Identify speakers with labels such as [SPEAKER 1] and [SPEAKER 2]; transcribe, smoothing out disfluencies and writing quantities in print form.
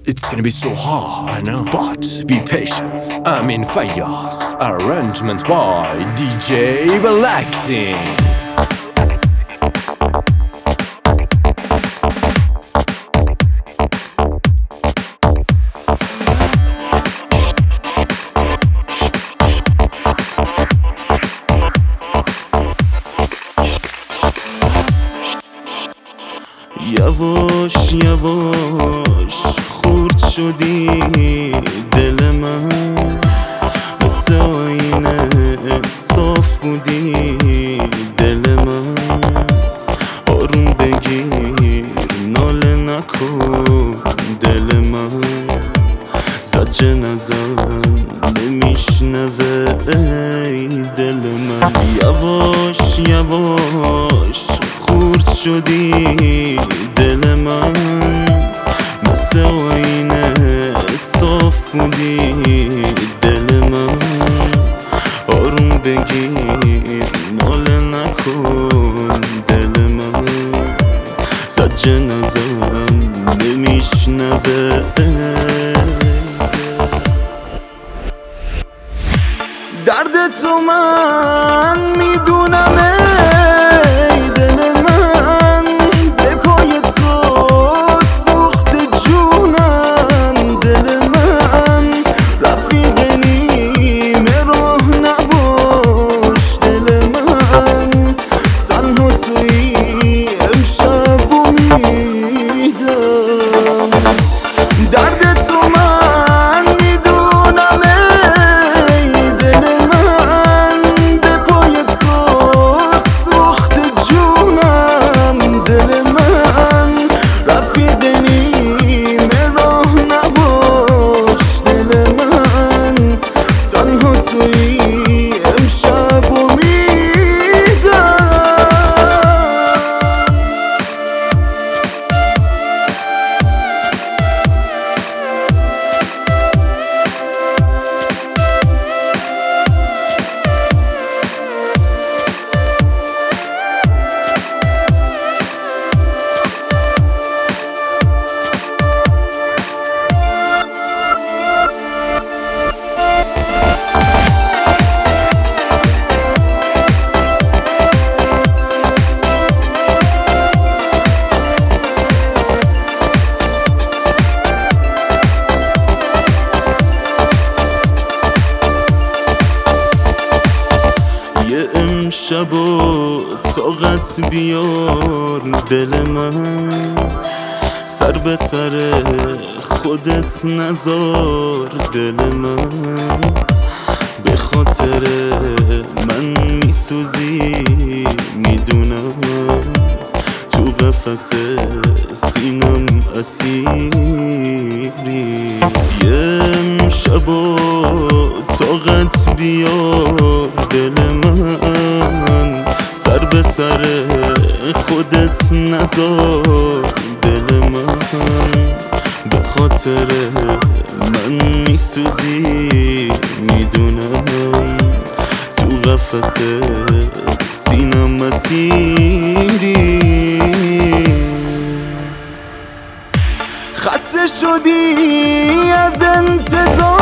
[SPEAKER 1] It's gonna be so hard, I know, but be patient. Amin Fayyaz, arrangement by DJ Relaxing.
[SPEAKER 2] یواش یواش خورد شدی دل من، مثل آینه صاف بودی دل من. آروم بگیر ناله نکن دل من، زجه نزن نمیشنوه ای دل من. یواش یواش خورد شدی دل من، مثل آینه صاف بودی دل من. آروم بگیر ناله نکن دل من، زجه نزن نمیشنوه. درد تو من میدونم ای دل من، به پای تو سوخت جونم دل من. رفیق نیمه راه نباش دل من، تنها توی امشب امیدم. درد تو من میدونم ای دل من، به پای تو سوخت جونم دل من. رفیق نیمه راه نباش دل من، تنها توی امشب امیدم. یه امشب و طاقت بیار دل من، سر به سر خودت نذار دل من. به خاطر من میسوزی میدونم، تو قفس سینم اسیری. یه امشب و طاقت بیار دل من، سر به سر خودت نذار دل من. به خاطر من میسوزی میدونم، تو قفس سینم اسیری. خسته شدی از انتظار